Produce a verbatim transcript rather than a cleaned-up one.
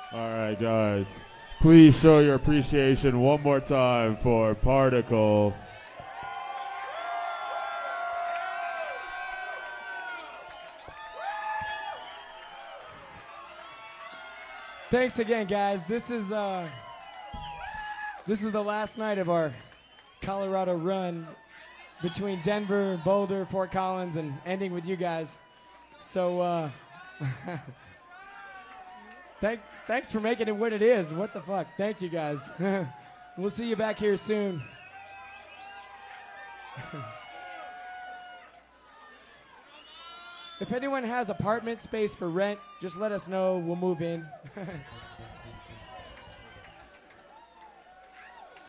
All right, guys. Please show your appreciation one more time for Particle. Thanks again, guys. This is uh, this is the last night of our Colorado run between Denver, Boulder, Fort Collins, and ending with you guys. So, uh, thank, thanks for making it what it is. What the fuck? Thank you, guys. We'll see you back here soon. If anyone has apartment space for rent, just let us know. We'll move in.